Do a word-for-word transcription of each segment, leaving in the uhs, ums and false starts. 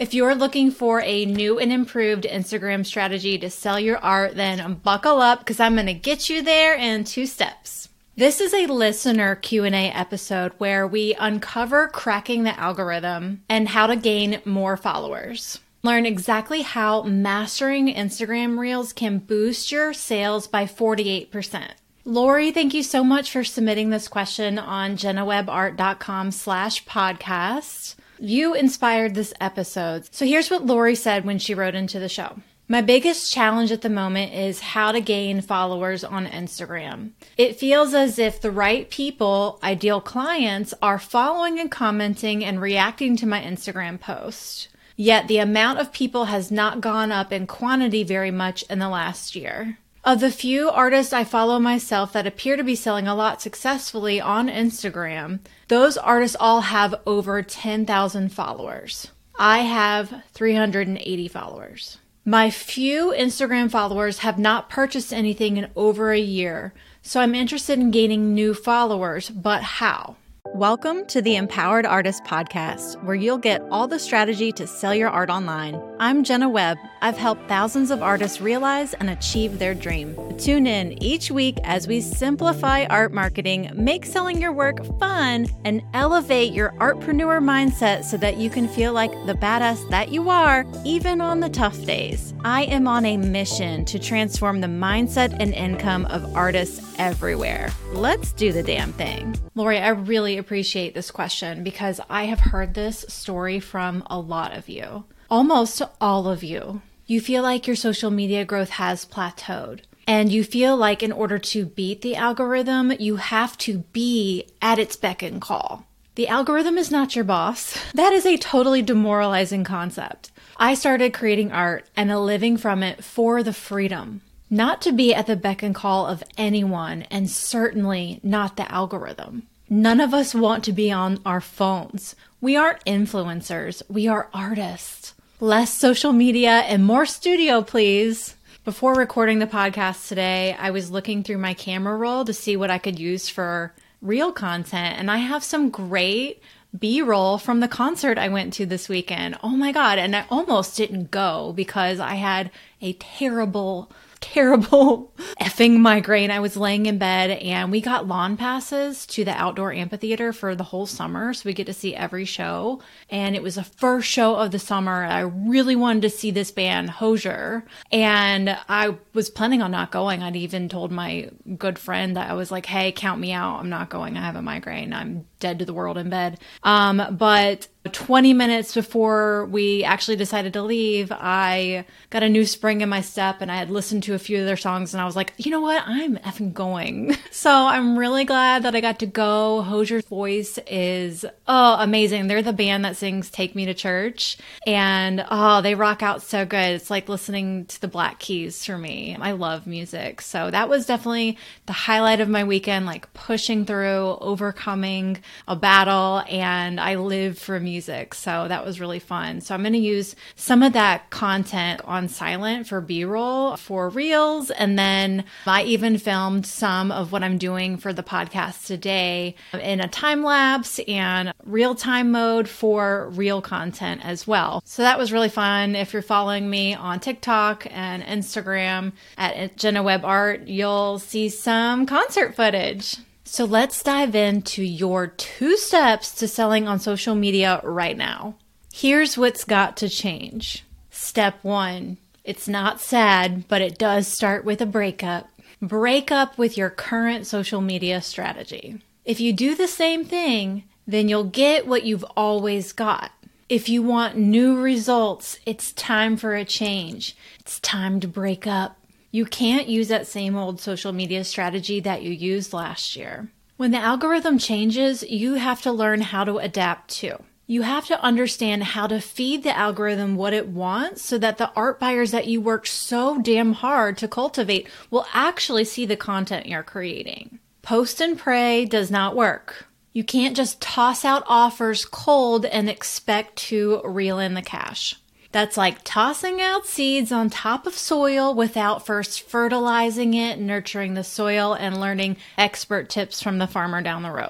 If you're looking for a new and improved Instagram strategy to sell your art, then buckle up because I'm going to get you there in two steps. This is a listener Q and A episode where we uncover cracking the algorithm and how to gain more followers. Learn exactly how mastering Instagram Reels can boost your sales by forty-eight percent. Lori, thank you so much for submitting this question on jenawebart.com slash podcast. You inspired this episode. So here's what Lori said when she wrote into the show. My biggest challenge at the moment is how to gain followers on Instagram. It feels as if the right people, ideal clients, are following and commenting and reacting to my Instagram post. Yet the amount of people has not gone up in quantity very much in the last year. Of the few artists I follow myself that appear to be selling a lot successfully on Instagram, those artists all have over ten thousand followers. I have three hundred eighty followers. My few Instagram followers have not purchased anything in over a year, so I'm interested in gaining new followers, but how? Welcome to the Empowered Artist Podcast, where you'll get all the strategy to sell your art online. I'm Jenna Webb. I've helped thousands of artists realize and achieve their dream. Tune in each week as we simplify art marketing, make selling your work fun, and elevate your artpreneur mindset so that you can feel like the badass that you are, even on the tough days. I am on a mission to transform the mindset and income of artists everywhere. Let's do the damn thing. Lori, I really appreciate this question because I have heard this story from a lot of you. Almost all of you. You feel like your social media growth has plateaued. And you feel like in order to beat the algorithm, you have to be at its beck and call. The algorithm is not your boss. That is a totally demoralizing concept. I started creating art and living from it for the freedom. Not to be at the beck and call of anyone, and certainly not the algorithm. None of us want to be on our phones. We aren't influencers. We are artists. Less social media and more studio, please. Before recording the podcast today, I was looking through my camera roll to see what I could use for reel content, and I have some great B-roll from the concert I went to this weekend. Oh my God, and I almost didn't go because I had a terrible terrible effing migraine. I was laying in bed and we got lawn passes to the outdoor amphitheater for the whole summer. So we get to see every show. And it was the first show of the summer. I really wanted to see this band, Hozier. And I was planning on not going. I'd even told my good friend that I was like, hey, count me out. I'm not going. I have a migraine. I'm dead to the world in bed. Um, but twenty minutes before we actually decided to leave, I got a new spring in my step and I had listened to a few of their songs and I was like, you know what? I'm effing going. So I'm really glad that I got to go. Hozier's voice is, oh, amazing. They're the band that sings Take Me to Church. And oh, they rock out so good. It's like listening to the Black Keys for me. I love music. So that was definitely the highlight of my weekend, like pushing through, overcoming a battle. And I live for music. Music. So that was really fun. So I'm going to use some of that content on silent for B-roll, for reels. And then I even filmed some of what I'm doing for the podcast today in a time lapse and real time mode for reel content as well. So that was really fun. If you're following me on TikTok and Instagram at Jenna Webb Art, you'll see some concert footage. So let's dive into your two steps to selling on social media right now. Here's what's got to change. Step one, it's not sad, but it does start with a breakup. Break up with your current social media strategy. If you do the same thing, then you'll get what you've always got. If you want new results, it's time for a change. It's time to break up. You can't use that same old social media strategy that you used last year. When the algorithm changes, you have to learn how to adapt too. You have to understand how to feed the algorithm what it wants so that the art buyers that you worked so damn hard to cultivate will actually see the content you're creating. Post and pray does not work. You can't just toss out offers cold and expect to reel in the cash. That's like tossing out seeds on top of soil without first fertilizing it, nurturing the soil, and learning expert tips from the farmer down the road.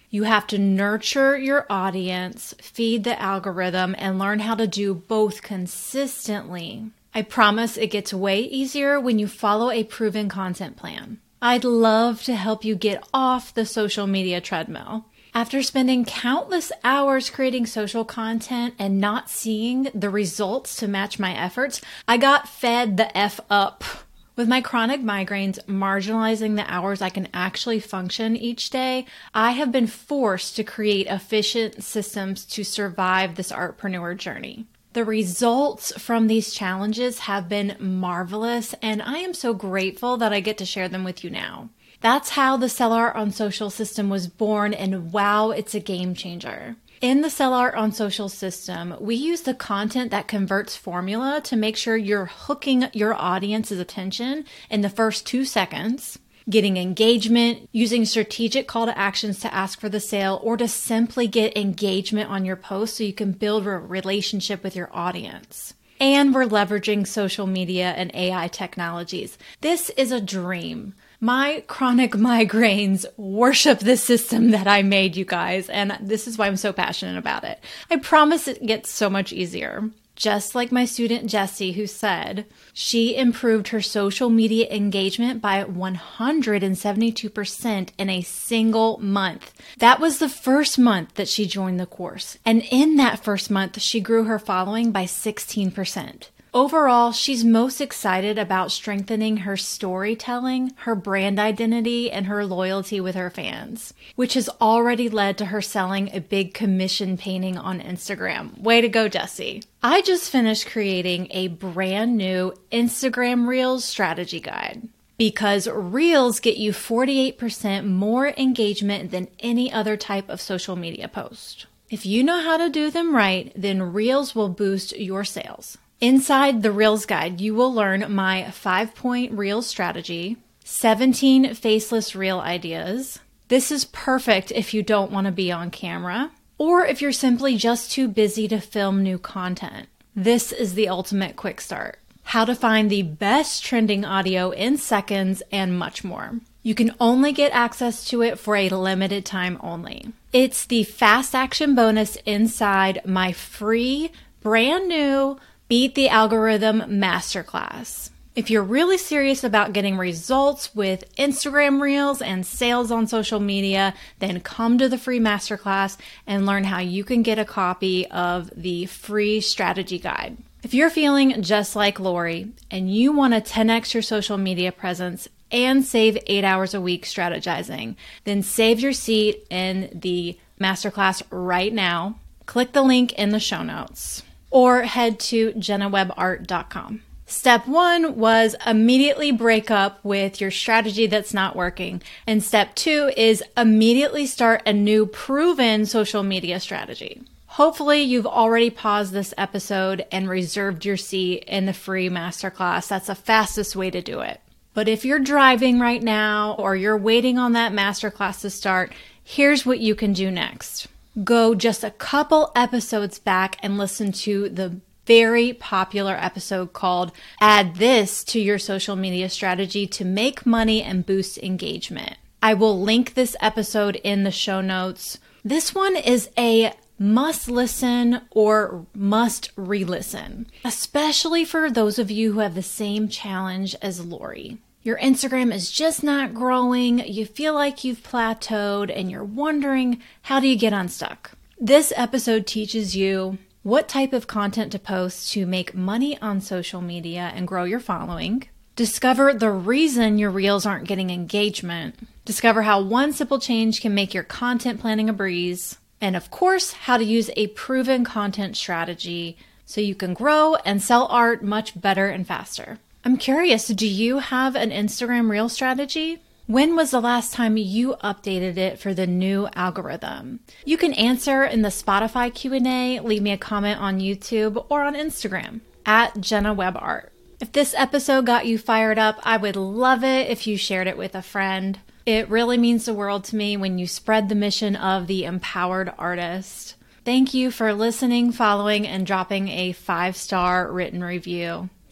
You have to nurture your audience, feed the algorithm, and learn how to do both consistently. I promise it gets way easier when you follow a proven content plan. I'd love to help you get off the social media treadmill. After spending countless hours creating social content and not seeing the results to match my efforts, I got fed the F up. With my chronic migraines marginalizing the hours I can actually function each day, I have been forced to create efficient systems to survive this artpreneur journey. The results from these challenges have been marvelous, and I am so grateful that I get to share them with you now. That's how the Sell Art on Social system was born, and wow, it's a game changer. In the Sell Art on Social system, we use the content that converts formula to make sure you're hooking your audience's attention in the first two seconds, getting engagement, using strategic call to actions to ask for the sale, or to simply get engagement on your post so you can build a relationship with your audience. And we're leveraging social media and A I technologies. This is a dream. My chronic migraines worship the system that I made, you guys, and this is why I'm so passionate about it. I promise it gets so much easier. Just like my student Jessie, who said she improved her social media engagement by one hundred seventy-two percent in a single month. That was the first month that she joined the course. And in that first month, she grew her following by sixteen percent. Overall, she's most excited about strengthening her storytelling, her brand identity, and her loyalty with her fans, which has already led to her selling a big commission painting on Instagram. Way to go, Jessie. I just finished creating a brand new Instagram Reels strategy guide because Reels get you forty-eight percent more engagement than any other type of social media post. If you know how to do them right, then Reels will boost your sales. Inside the Reels guide, you will learn my five-point Reels strategy, seventeen faceless Reel ideas. This is perfect if you don't want to be on camera, or if you're simply just too busy to film new content. This is the ultimate quick start. How to find the best trending audio in seconds, and much more. You can only get access to it for a limited time only. It's the fast action bonus inside my free, brand new Beat the Algorithm Masterclass. If you're really serious about getting results with Instagram Reels and sales on social media, then come to the free masterclass and learn how you can get a copy of the free strategy guide. If you're feeling just like Lori and you want to ten x your social media presence and save eight hours a week strategizing, then save your seat in the masterclass right now. Click the link in the show notes, or head to jenna webb art dot com. Step one was immediately break up with your strategy that's not working. And step two is immediately start a new proven social media strategy. Hopefully you've already paused this episode and reserved your seat in the free masterclass. That's the fastest way to do it. But if you're driving right now or you're waiting on that masterclass to start, here's what you can do next. Go just a couple episodes back and listen to the very popular episode called Add This to Your Social Media Strategy to Make Money and Boost Engagement. I will link this episode in the show notes. This one is a must listen or must re-listen, especially for those of you who have the same challenge as Lori. Your Instagram is just not growing, you feel like you've plateaued, and you're wondering, how do you get unstuck? This episode teaches you what type of content to post to make money on social media and grow your following. Discover the reason your Reels aren't getting engagement. Discover how one simple change can make your content planning a breeze. And of course, how to use a proven content strategy so you can grow and sell art much better and faster. I'm curious, do you have an Instagram Reel strategy? When was the last time you updated it for the new algorithm? You can answer in the Spotify Q and A, leave me a comment on YouTube or on Instagram at Jenna Webb Art. If this episode got you fired up, I would love it if you shared it with a friend. It really means the world to me when you spread the mission of the empowered artist. Thank you for listening, following, and dropping a five-star written review.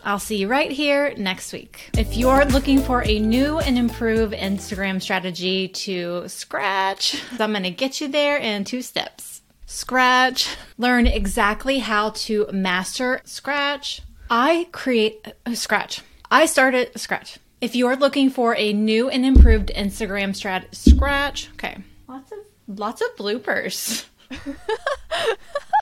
I'll see you right here next week. If you're looking for a new and improved Instagram strategy to scratch, I'm going to get you there in two steps. Scratch, learn exactly how to master Scratch. I create uh, Scratch. I started Scratch. If you're looking for a new and improved Instagram strat, Scratch, okay, lots of lots of bloopers.